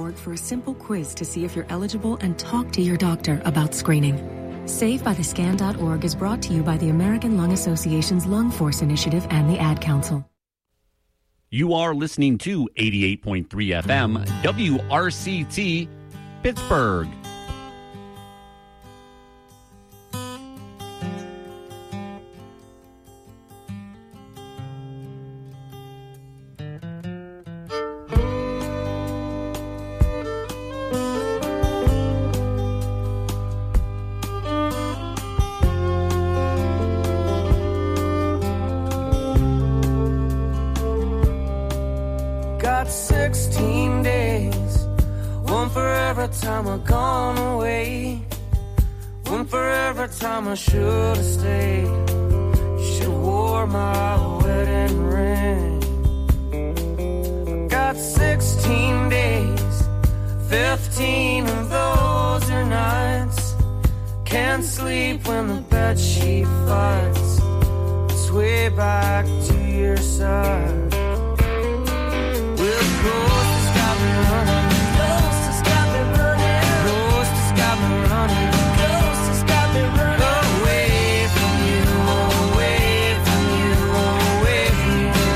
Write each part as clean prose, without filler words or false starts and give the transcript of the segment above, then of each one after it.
SCAN.org for a simple quiz to see if you're eligible and talk to your doctor about screening. Save by the SCAN.org is brought to you by the American Lung Association's Lung Force Initiative and the Ad Council. You are listening to 88.3 FM WRCT Pittsburgh. Got 16 days, one for every time I've gone away, one for every time I should have stayed. You should have wore my wedding ring. I got 16 days, 15 of those are nights. Can't sleep when the bedsheet fights. Sway back to your side. Ghost has got me running. Ghost has got me running. Ghost has got me running. Ghost has got me running. Away from you, away from you, away from you.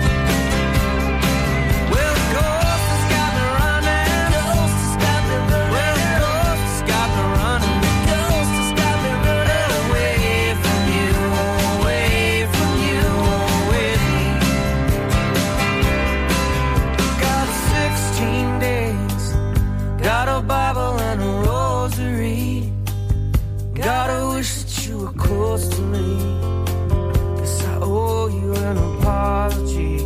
Well, ghost has got me running. Ghost has got me running. Well, ghost has got me running. Ghost has got me running. Away from you, away from you, away from you. 16 days, got a Bible and a rosary. Gotta wish that you were close to me, 'cause I owe you an apology.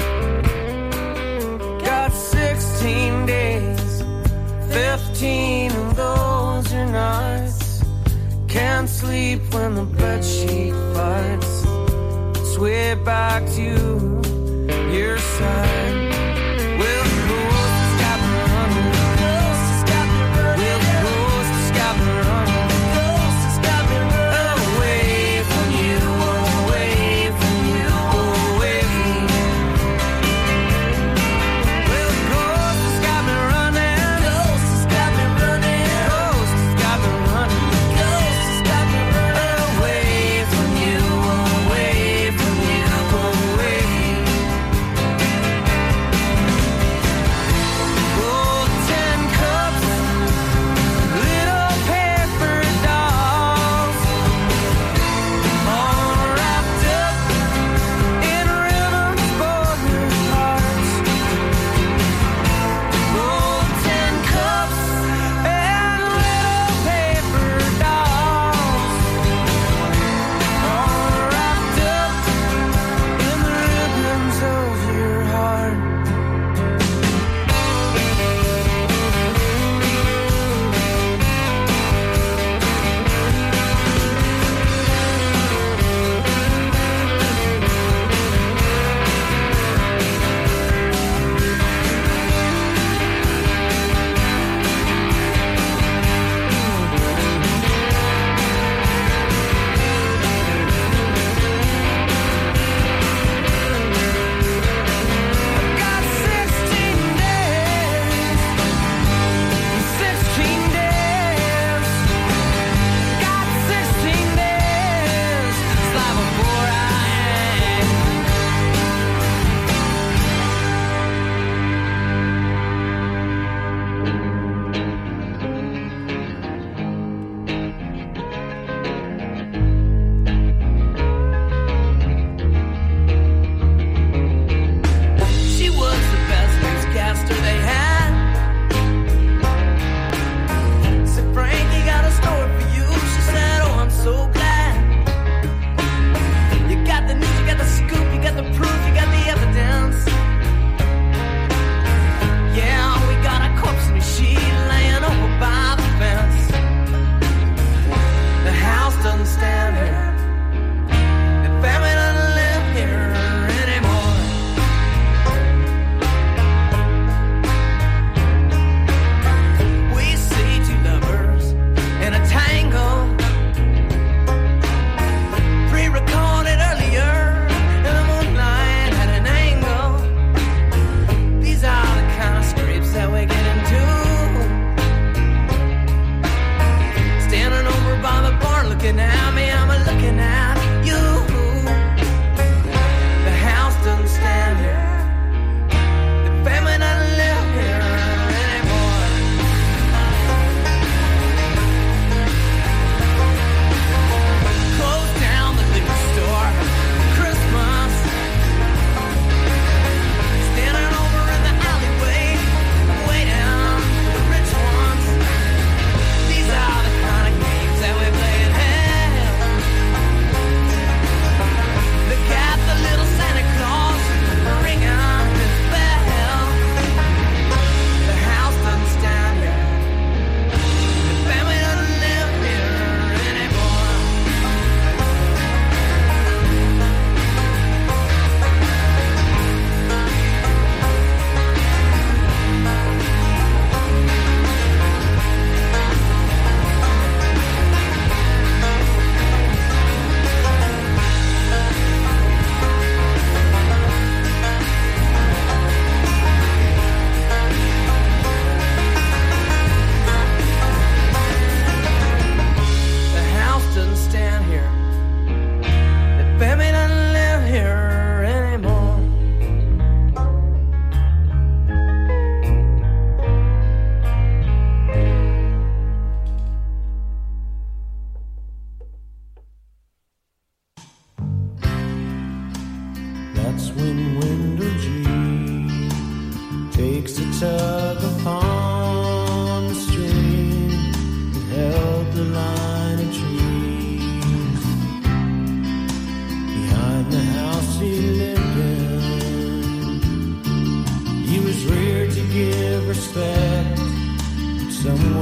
Got 16 days, 15 of those are nights. Can't sleep when the bedsheet fights. Sway back to your side. Well, ghost has got me running. Ghost has got me running. Well, ghost has got me running. Ghost has got me running. Away from you, away from you, away from you. Well, ghost has got me running. Ghost has got me running. Ghost has got me running. Ghost has got me running. Away from you, away from you, away from you.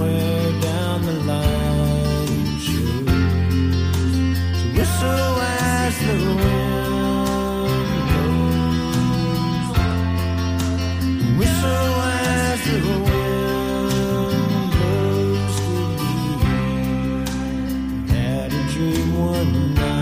somewhere down the line you choose to whistle as the wind blows, whistle as the wind blows to you. Had a dream one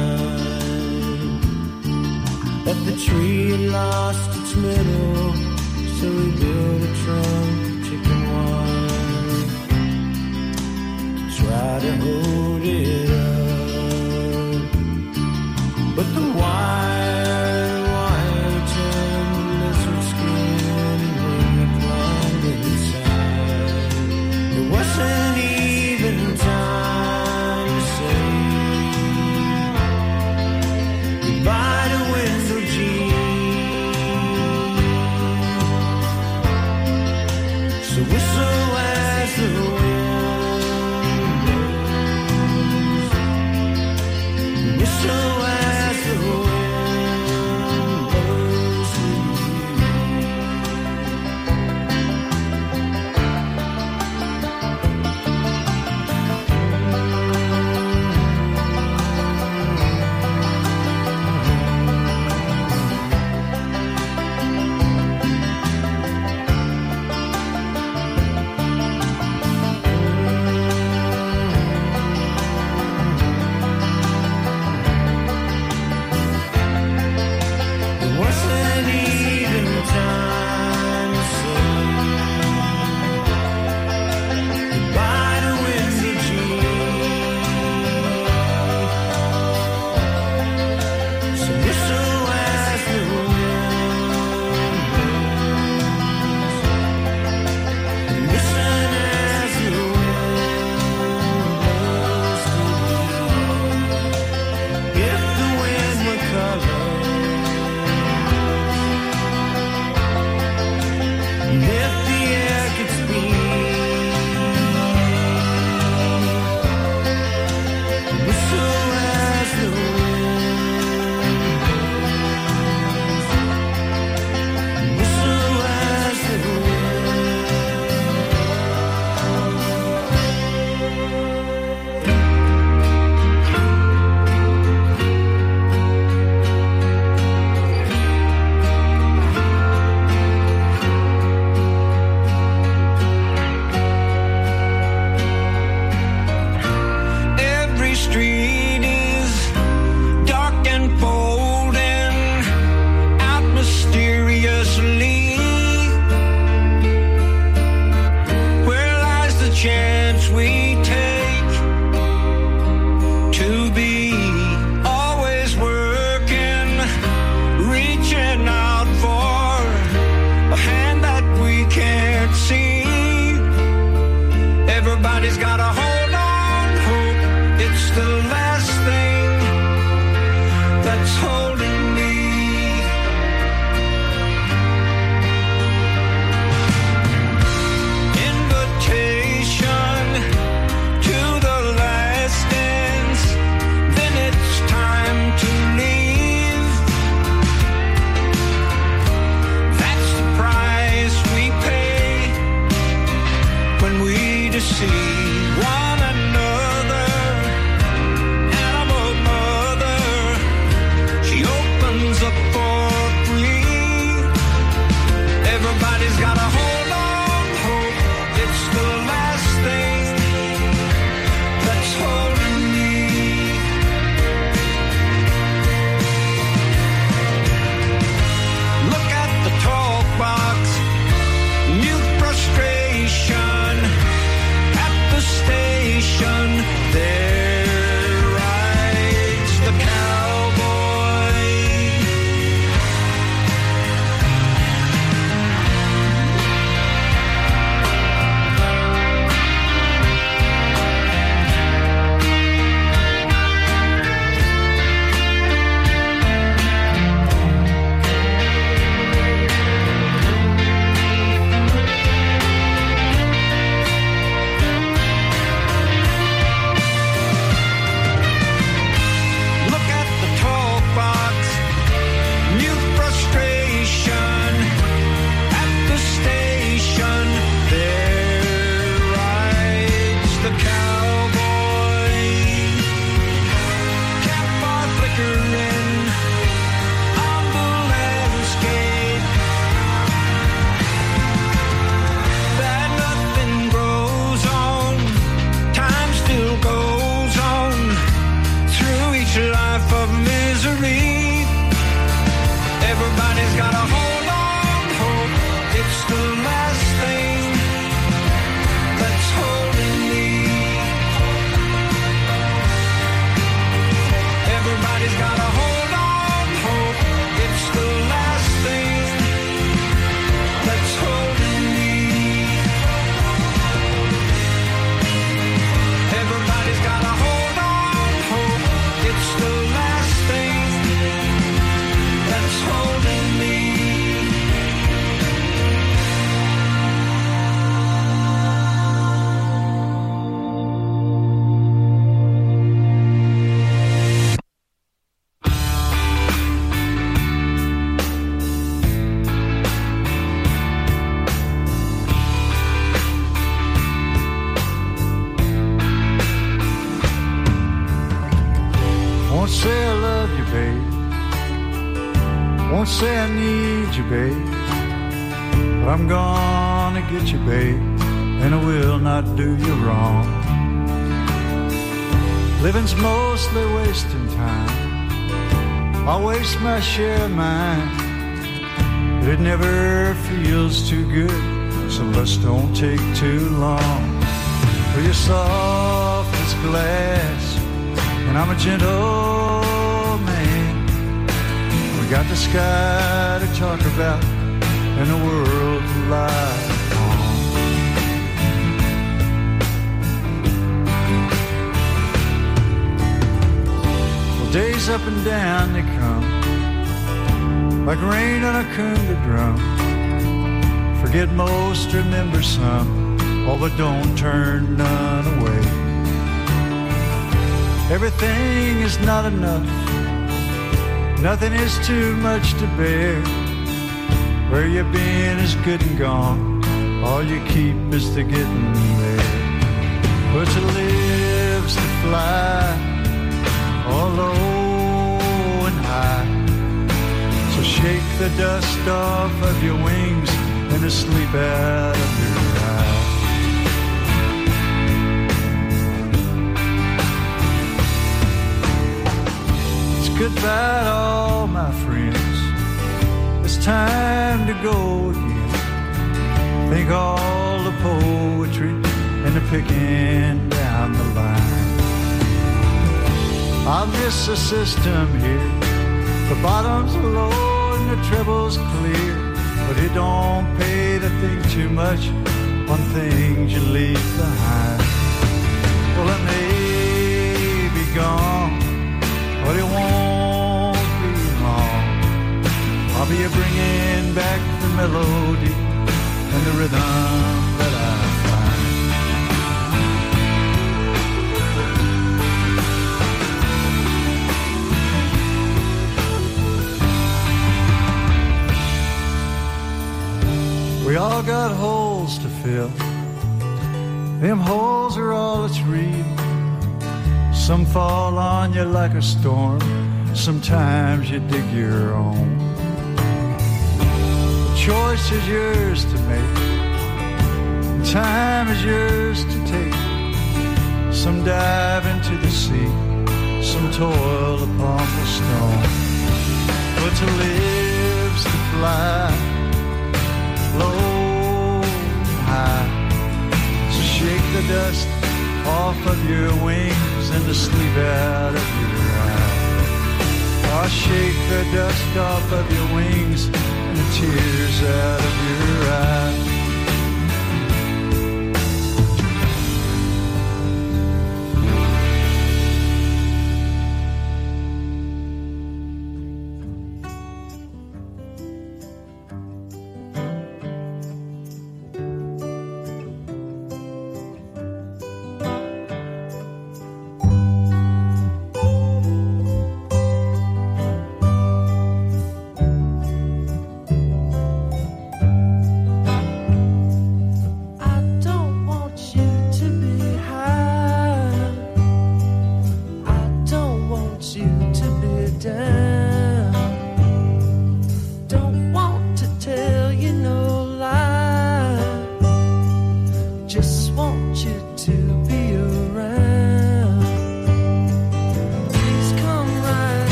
night that the tree had lost its middle, so we built a trunk of chicken wire to try to hold it up. But the wire turned lizard skin, and when we climbed inside, there wasn't even time to say goodbye to window jeans. So whistle as the wind blows, whistle as the wind blows to At the Don't say I need you, babe, but I'm gonna get you, babe, and I will not do you wrong. Living's mostly wasting time. I'll waste my share of mine, but it never feels too good, so let's don't take too long. For you're soft as glass, and I'm a gentle man. We got the sky to talk about and the world to lie on. Well, days up and down they come, like rain on a conga drum. Forget most, remember some, oh, but don't turn none away. Everything is not enough, nothing is too much to bear. Where you've been is good and gone, all you keep is the getting there. But to live's to fly, all low and high. So shake the dust off of your wings and the sleep out of your eyes. It's goodbye to all my friends, it's time to go again. Think all the poetry and the picking down the line. I'll miss the system here, the bottom's low and the treble's clear, but it don't pay to think too much on things you leave behind. Well, it may be gone, but it won't be long. I'll be bringing back the melody and the rhythm that I find. We all got holes to fill. Them holes are all that's real. Some fall on you like a storm, sometimes you dig your own. The choice is yours to make, the time is yours to take. Some dive into the sea, some toil upon the stone. But to live's to fly, low and high. So shake the dust off of your wings and the sleep out of your eyes. Oh, shake the dust off of your wings and the tears out of your eyes.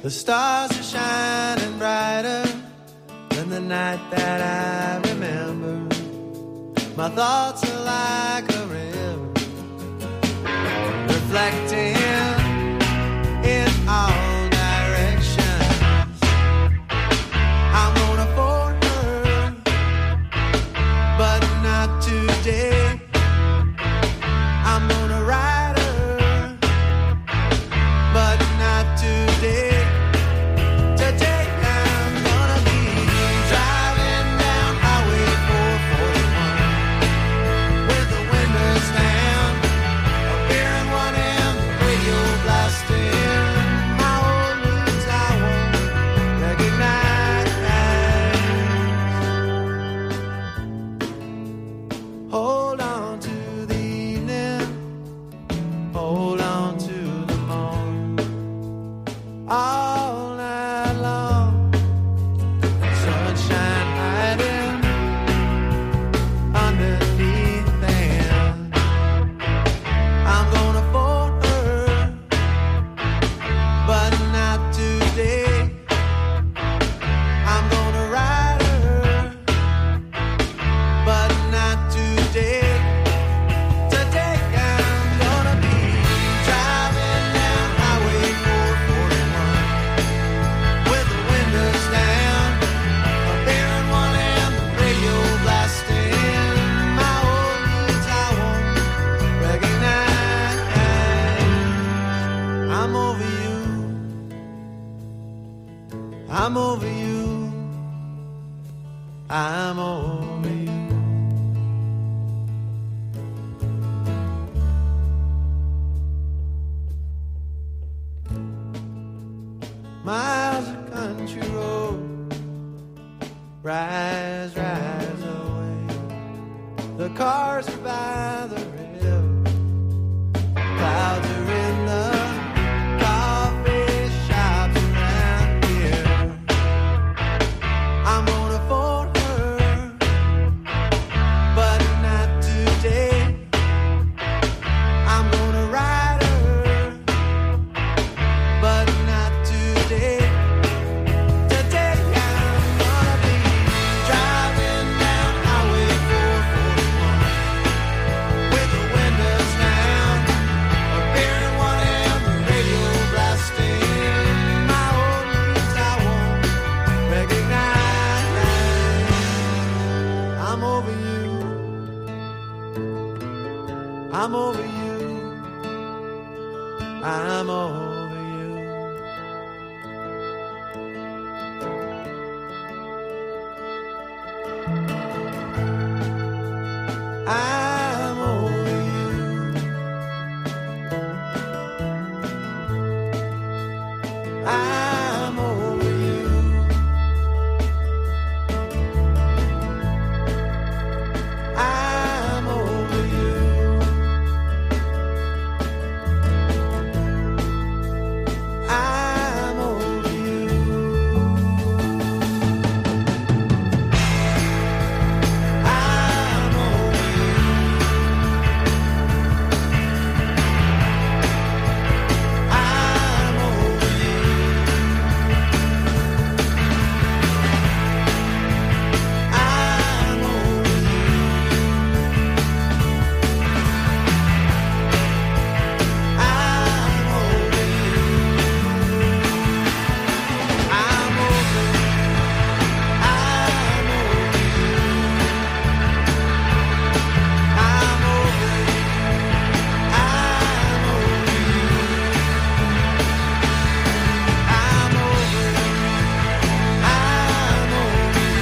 The stars are shining brighter than the night that I remember. My thoughts are like a river, reflecting in all directions. I'm gonna phone her, but not today. I'm gonna write her, but not today. Today I'm gonna be driving down Highway 441 with the windows down, a beer in one hand, the radio blasting. My old roots I won't recognize. Hold on to the evening, hold on to the morn. All night long, sunshine hiding underneath them. I'm gonna phone her, but not today. I'm gonna write her, but not today. Today I'm gonna be driving down Highway 441 with the windows down, a beer in one hand, the radio blasting. My old roots I won't recognize. I'm over you, I'm over you, I'm over you. Miles of country road, rise, rise away. The cars are by the river, clouds are in the coffee shops around here. I'm gonna phone her, but not today. I'm gonna write her, but not today. Today I'm gonna be driving down Highway 441 with the windows down, a beer in one hand, the radio blasting. My old roots I won't recognize. I'm over you, I'm over you, I'm over you. I'm over you. I'm over you. I'm over you. I'm over you. I'm over you. I'm over you. I'm over you. I'm over you. I'm over you. I'm over you. I'm over you. I'm over you. I'm over you. I'm over you.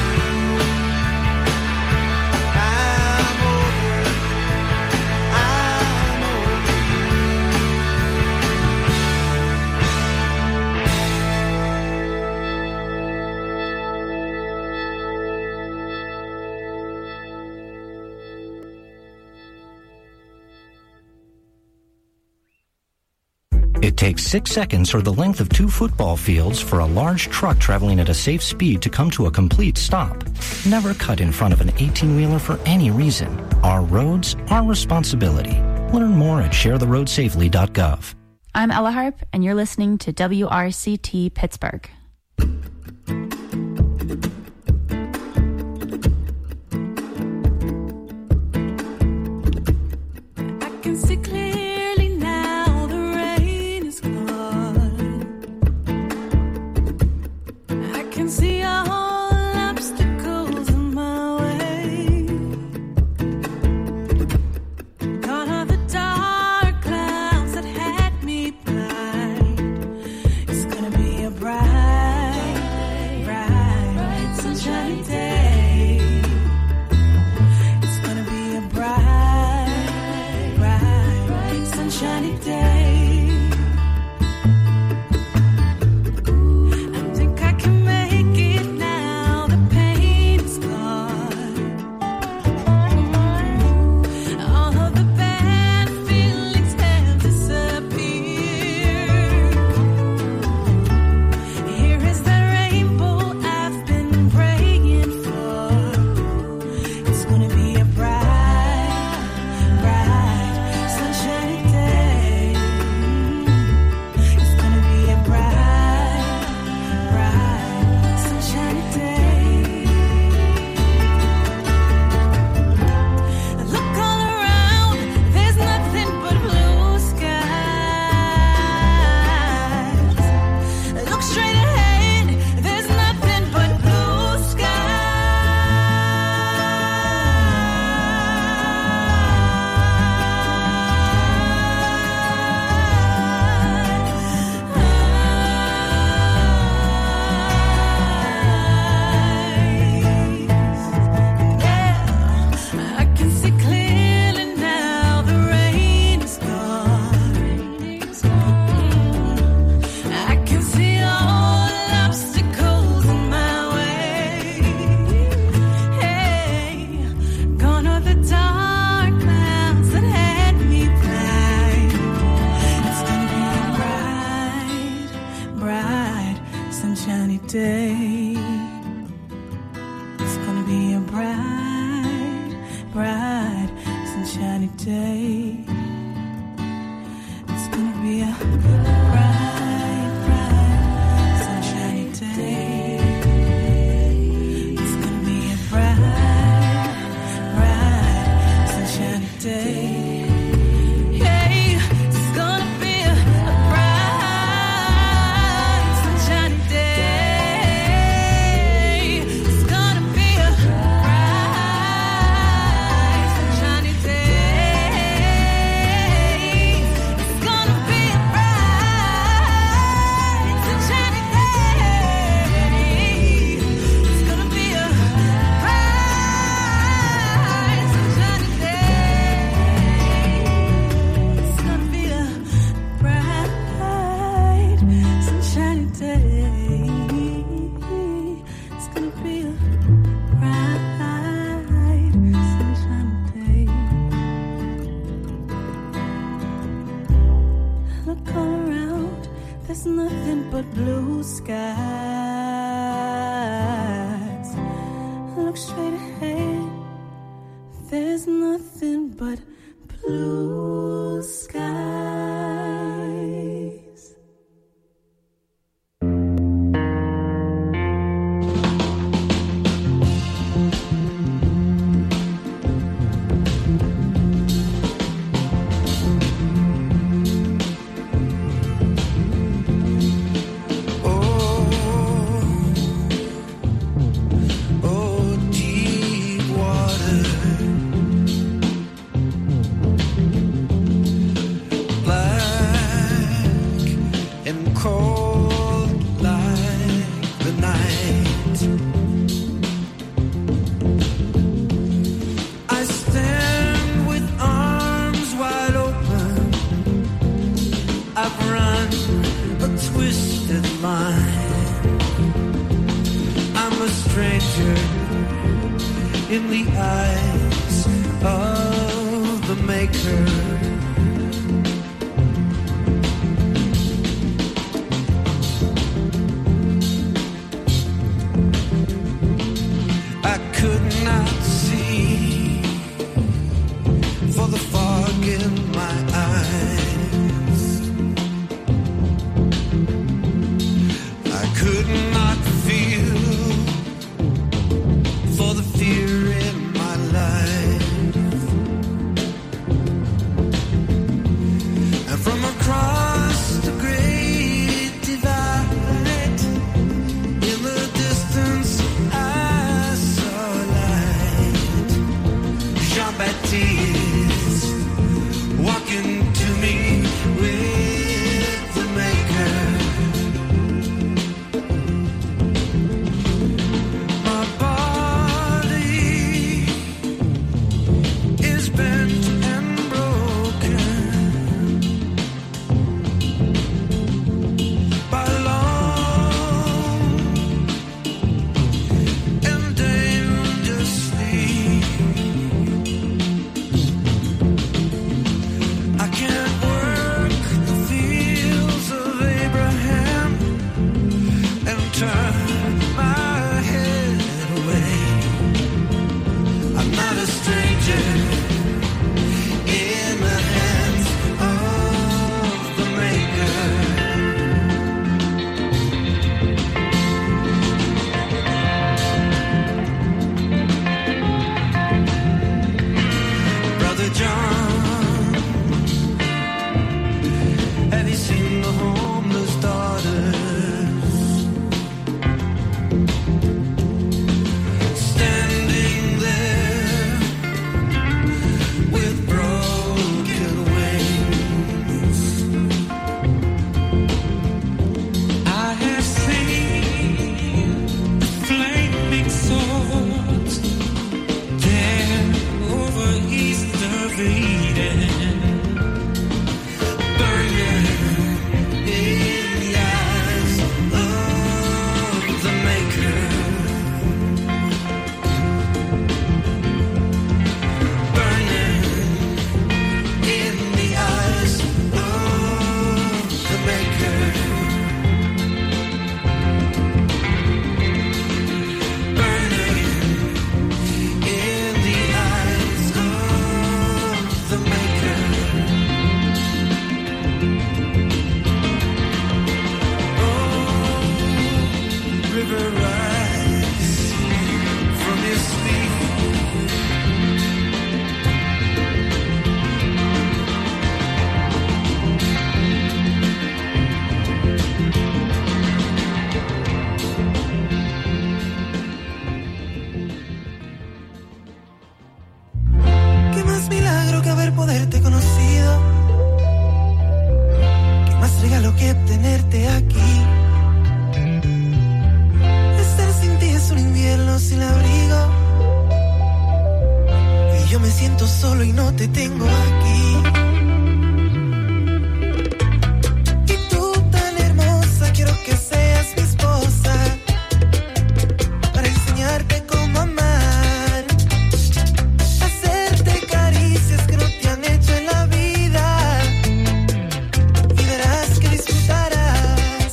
I'm over you. I'm over It takes 6 seconds or the length of 2 football fields for a large truck traveling at a safe speed to come to a complete stop. Never cut in front of an 18-wheeler for any reason. Our roads, our responsibility. Learn more at sharetheroadsafely.gov. I'm Ella Harp, and you're listening to WRCT Pittsburgh. I can see clearly now the rain is gone. I can see all obstacles in my way. Gone are the dark clouds that had me blind. It's gonna be a bright, bright, sunshiny day. It's gonna be a bright, bright, sunshiny day. I think I can make it now. The pain is gone. All of the bad feelings have disappeared. Here is the rainbow I've been praying for. It's gonna be a bright, bright, sunshiny day. It's gonna be a bright, bright, sunshiny day. Look all around, there's nothing but blue skies. Look straight ahead, there's nothing but blue I can see clearly now the rain is gone. I can see all obstacles in my way. Hey, gone are the dark clouds that had me blind. It's gonna be a bright, bright, sunshiny day. It's gonna be a bright, bright, sunshiny day. It's gonna be a bright, bright, sunshiny day. It's gonna be a bright, bright, sunshiny day. Hey, it's gonna be a bright, sunshiny day. It's gonna be a bright, sunshiny day. It's gonna be a bright, sunshiny day. It's gonna be a bright, sunshiny day. It's gonna be a bright, sunshiny day. It's gonna be a bright, sunshiny day. Look all around, there's nothing but blue skies. Look straight ahead, there's nothing but blue skies. Oh, deep water, black and cold like the night. I stand with arms wide open. I've run a twisted line. I'm a stranger in the eyes of the Maker. I could not see for the fog in my eyes. tears, walking to me with the maker. My body is bent and broken by long and dangerous sleep. I can't work the fields of Abraham and turn my head away. I'm not a stranger in the hands of the maker. Brother John, have you seen the homeless daughters standing there with broken wings? I have seen the flaming swords there over east of Eden, burning in the eyes of the maker. Burning in the eyes of the maker. Burning in the eyes of the maker. Oh, river rise from your sleep. Qué más milagro que haber poderte conocido. Qué más regalo que tenerte aquí. Estar sin ti es un invierno sin abrigo. Y yo me siento solo y no te tengo aquí. Y tú tan hermosa, quiero que seas mi esposa. Para enseñarte cómo amar. Hacerte caricias que no te han hecho en la vida. Y verás que disfrutarás.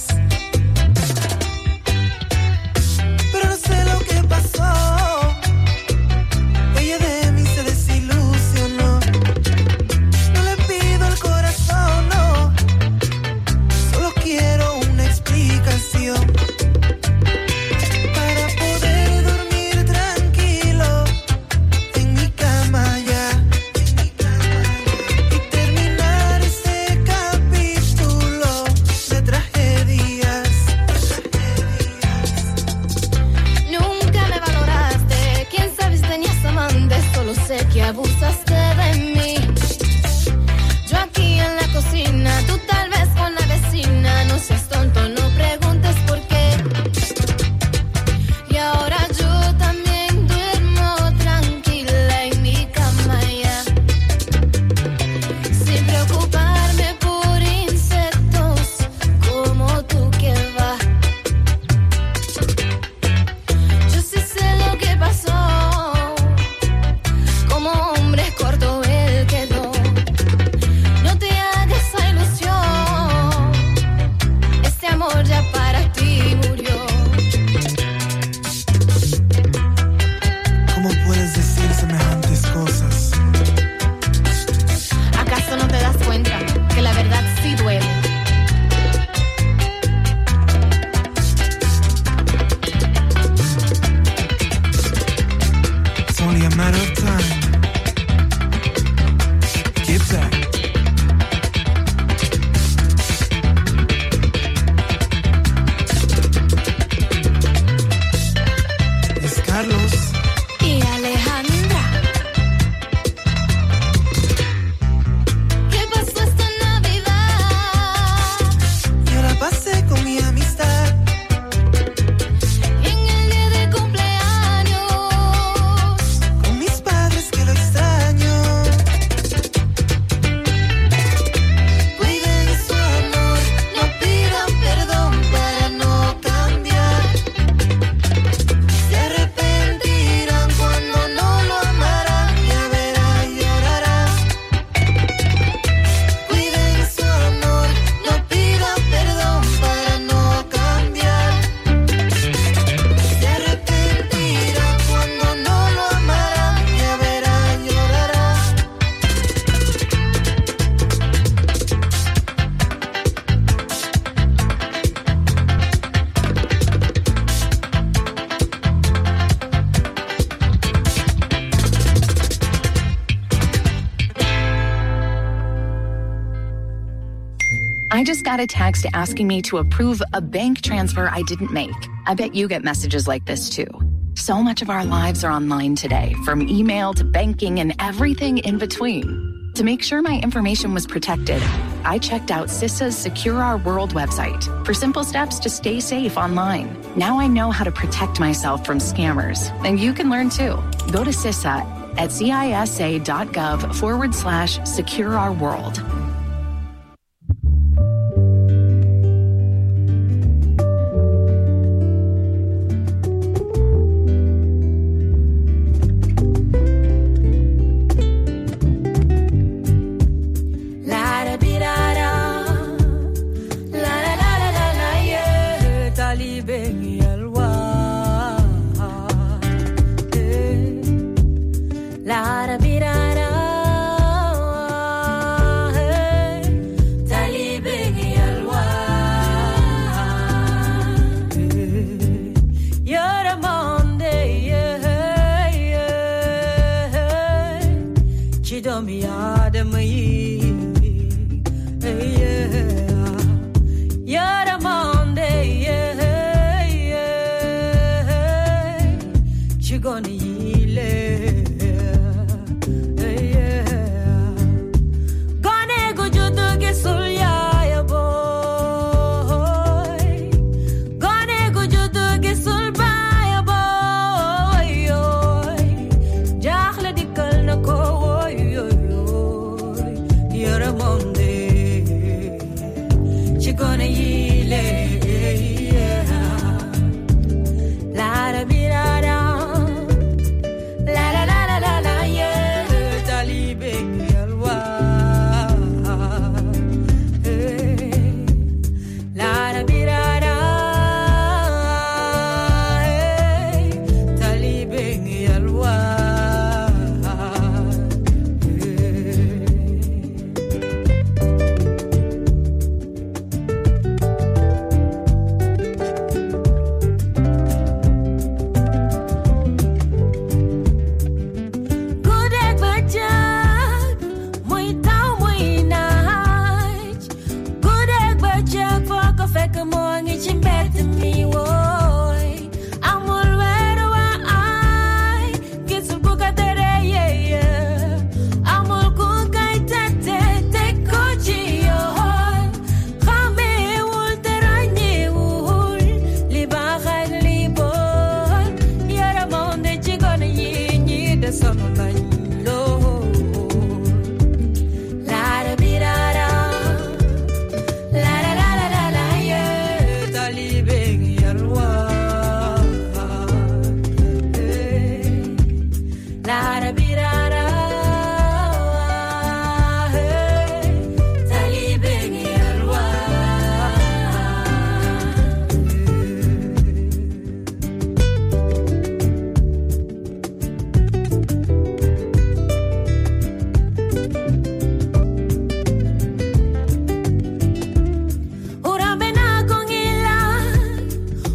Pero no sé lo que pasó. Ella de mí se desilusionó. No le pido el corazón, no. Solo quiero una explicación. Para poder dormir tranquilo en mi cama ya. Y terminar este capítulo de tragedias. Nunca me valoraste, quién sabe si tenías amantes, solo sé que abusaste de mí. Yo aquí en la cocina, tú tal vez con la vecina, no seas tonto, no preguntes por qué. Y ahora yo también duermo tranquila en mi cama ya, sin preocuparme por insectos como tú que va. Yo sí sé lo que pasó, como hombre corto él quedó. No te hagas esa ilusión, este amor ya para ti murió. ¿Cómo puedes decir semejantes cosas? ¿Acaso no te das cuenta que la verdad sí duele? It's only a matter of time. Get back. Es Carlos. Y Alejandra. I just got a text asking me to approve a bank transfer I didn't make. I bet you get messages like this too. So much of our lives are online today, from email to banking and everything in between. To make sure my information was protected, I checked out CISA's Secure Our World website for simple steps to stay safe online. Now I know how to protect myself from scammers, and you can learn too. Go to CISA at cisa.gov/Secure Our World.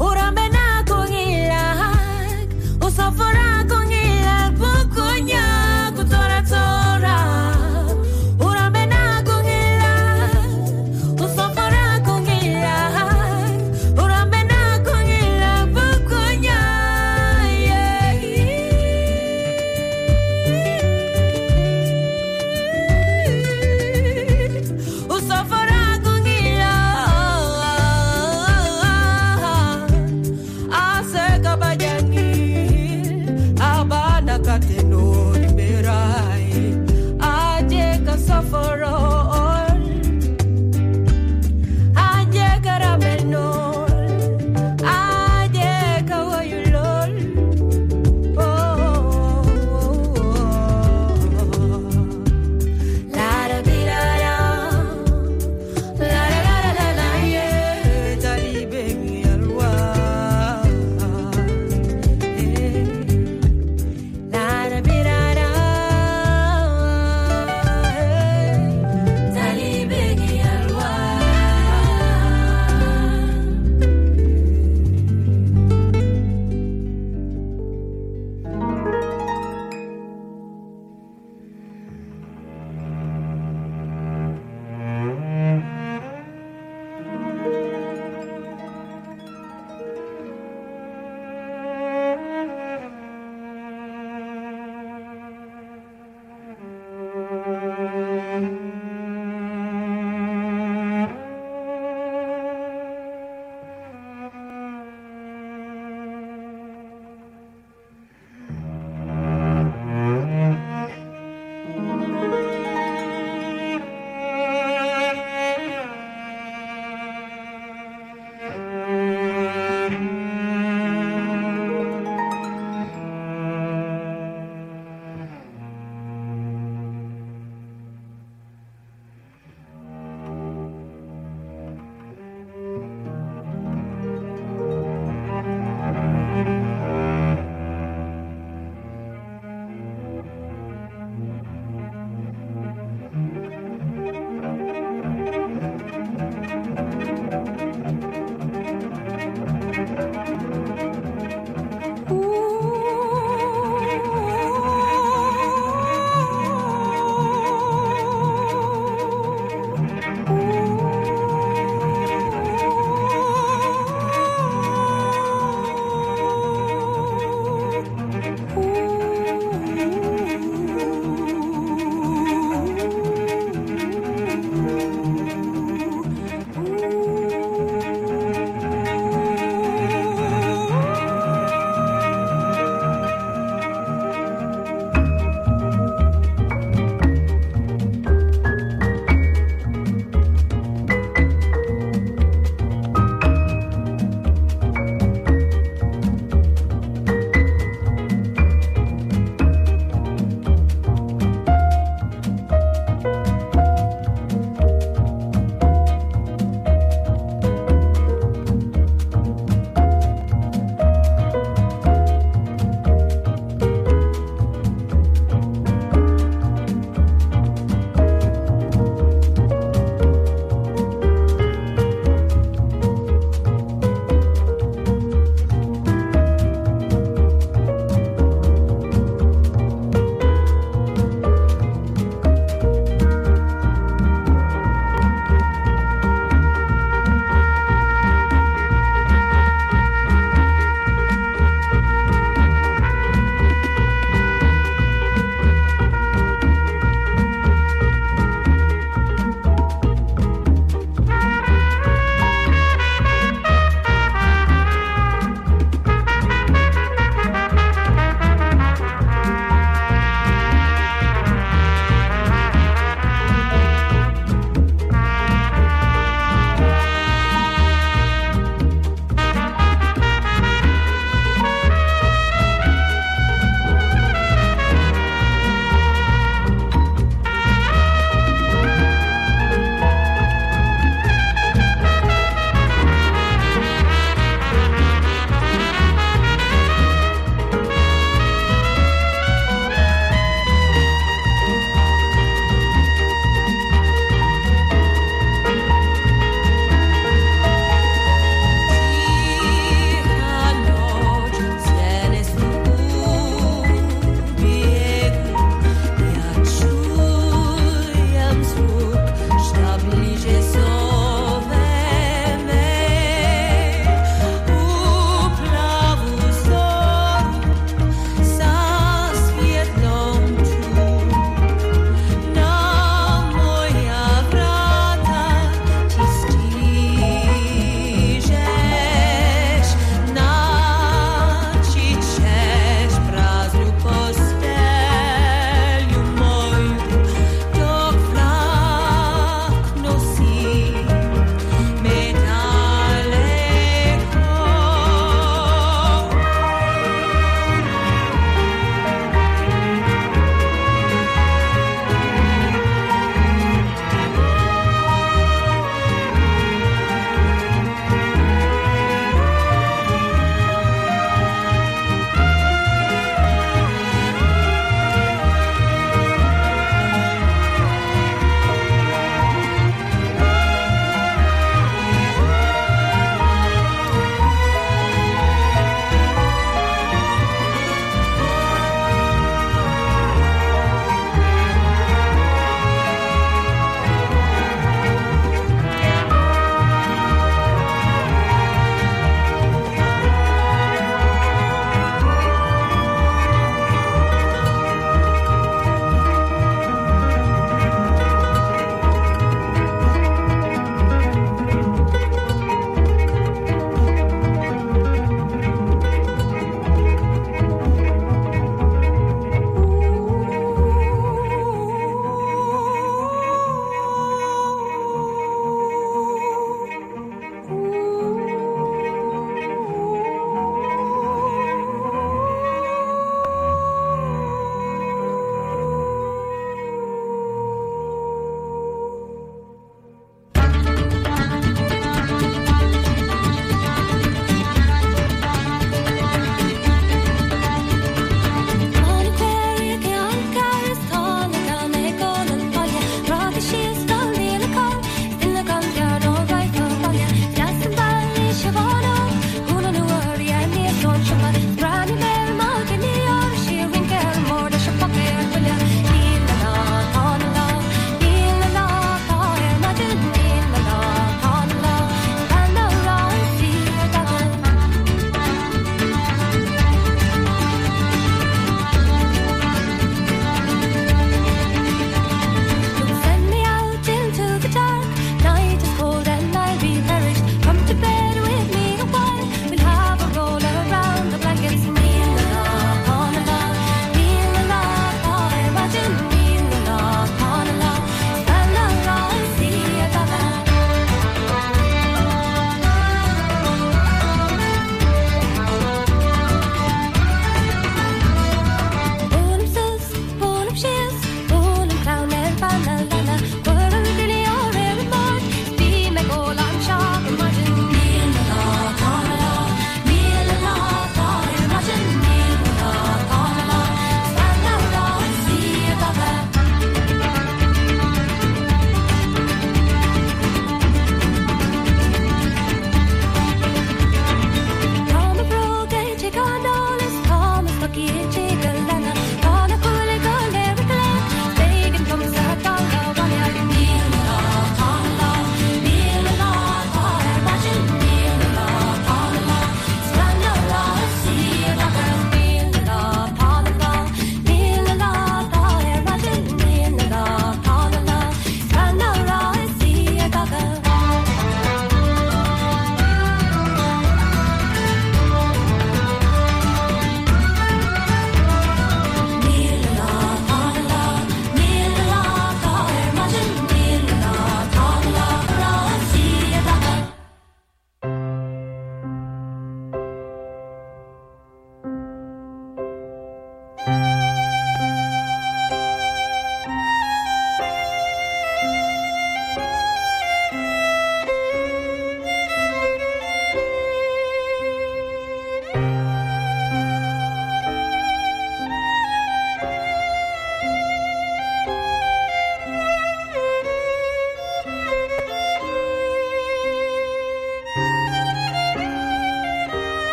Usafara con el bukunya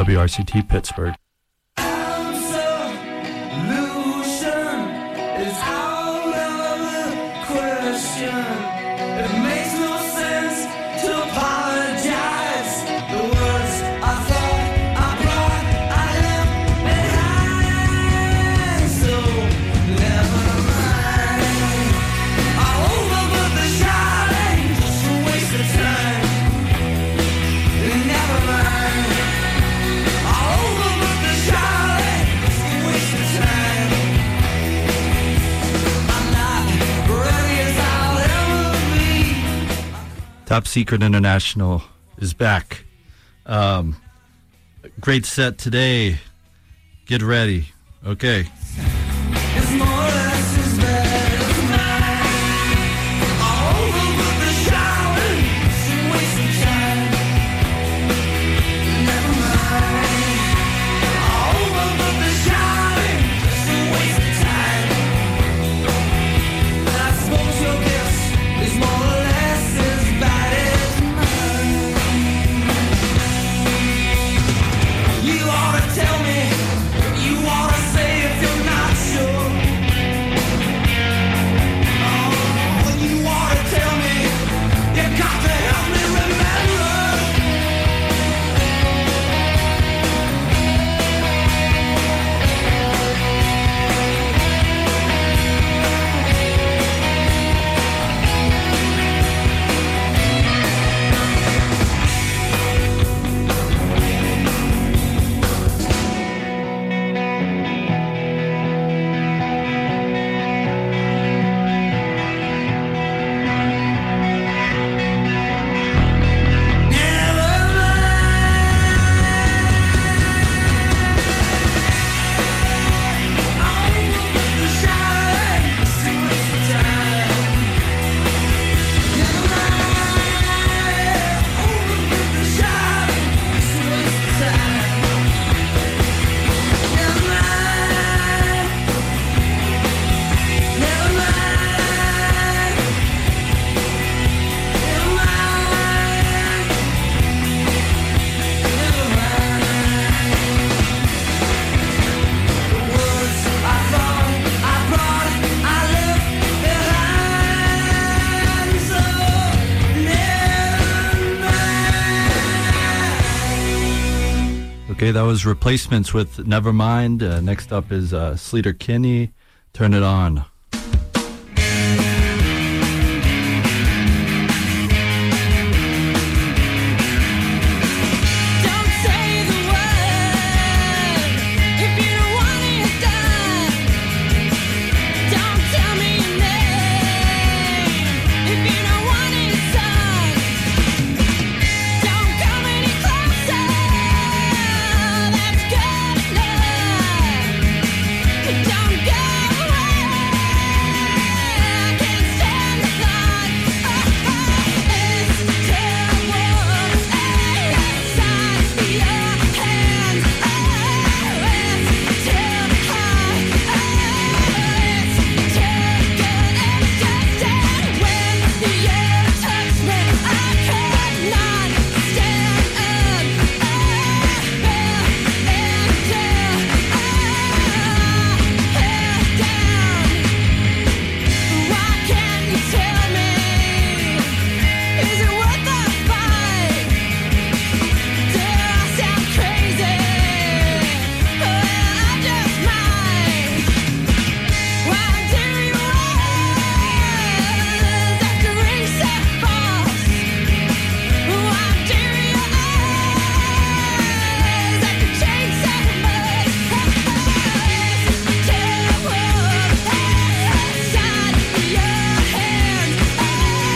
WRCT Pittsburgh. Solution is out of the question. It makes no sense to apologize. The words I thought I brought, I left behind. So never mind. I'll overlook the shouting, just a waste of time. Never mind. I'll overlook the shouting, just a waste of time. I'm not ready as I'll ever be. Top Secret International is back. Great set today. Get ready. Okay. It's more or less as bad as mine. I'll overlook the shouting, just a waste of time. Never mind. I'll overlook the shouting, just a waste of time. I suppose your guess is more or less as bad as mine. You ought to tell me, you ought to say if you're not sure. Oh, you ought to tell me, you got to help me remember. Okay, that was Replacements with Nevermind. Next up is Sleater-Kinney, Turn It On.